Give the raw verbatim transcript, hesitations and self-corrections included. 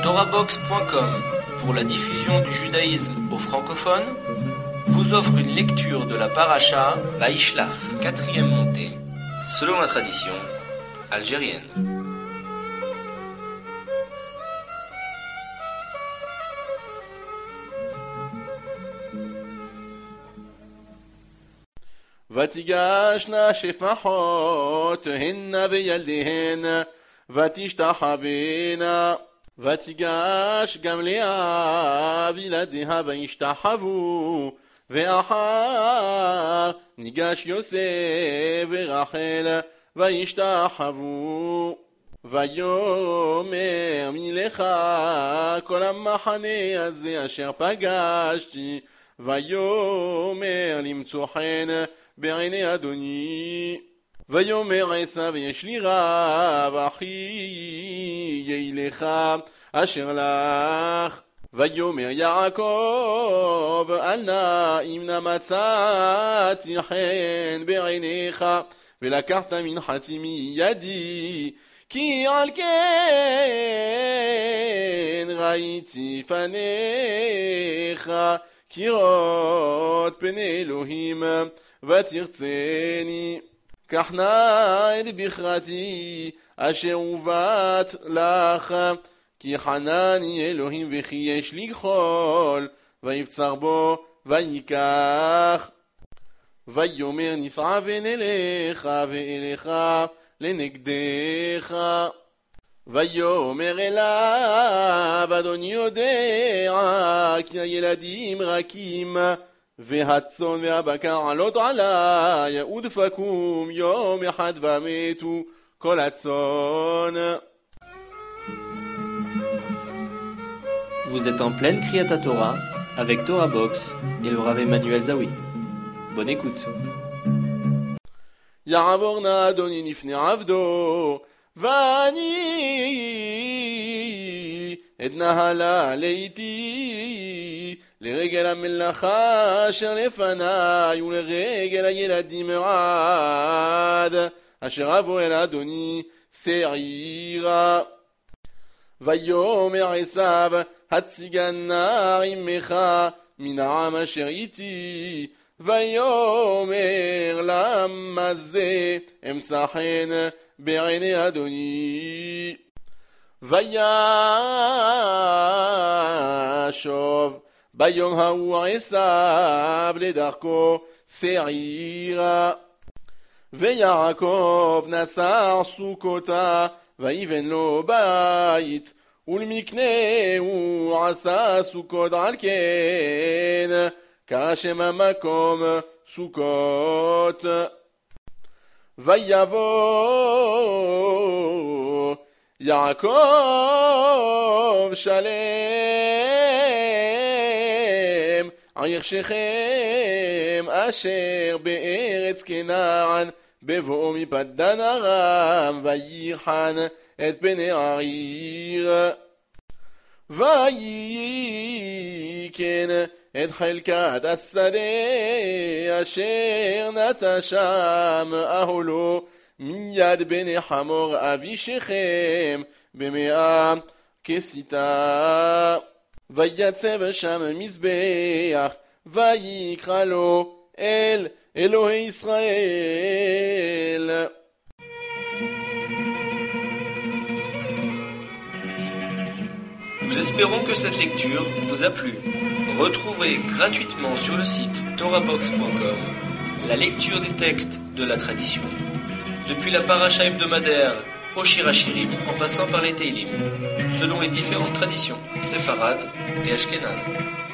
Torahbox point com, pour la diffusion du judaïsme aux francophones, vous offre une lecture de la paracha Vaishlach, quatrième montée, selon la tradition algérienne. ותיגשנה שפחותיהן וילדיהן ותשתחווינה ותיגש גם לאה וילדיה וישתחוו ואחר ניגש יוסף ורחל וישתחוו ויאמר מלך כל המחנה הזה אשר פגשתי ויאמר למצוא חן בעיני אדוני ויאמר עשיו יש לי רב אחי ילך אשר לך ויאמר יעקב אל נא אם נא מצאתי חן בעיניך ולקחת מנחתי מידי כי על כן ראיתי פניך כראות פני אלוהים ותרצני קח נא את בכרתי אשר הובאת לך כי חנני אלוהים וכי יש לי כחול ויבצר בו ויקח ויאמר נסעבן אליך ואליך לנגדך ויאמר אליו אדוני יודע כי הילדים רכים והצאן והבקר עלות עלי ודפקום יום אחד ומתו כל הצאן. Vous êtes en pleine Kriyat Torah avec Torahbox et le Rav Emmanuel Zawi. Bonne écoute. יעבור נא אדוני לפני עבדו ואני אתנהלה לאיתי לרגל המלאכה אשר לפניי ולרגל הילדים עד אשר אבוא אל אדוני שעירה ויאמר עשיו הציגנה עמך מן העם אשר איתי ויאמר למה זה אמצא חן בעיני אדוני וישוב ביום ההוא עשיו לדרכו שעירה ויעקב נשא סוכותה ויבן לו בית ולמקנה הוא עשה סוכות על כן כשם המקום סוכות ויבוא יעקב שלם עיר שכם אשר בארץ כנען בבואו מפדן ארם וייחן את פני העיר ויקן את חלקת השדה אשר נטע שם אהלו מיד בני חמור אבי שכם במאה כסיתה ויצב שם מזבח ויקרא לו אל אלוהי ישראל. Nous espérons que cette lecture vous a plu. Retrouvez gratuitement sur le site torahbox point com la lecture des textes de la tradition, depuis la paracha hebdomadaire au Shir Hashirim en passant par les Teilim, selon les différentes traditions séfarades et ashkénazes.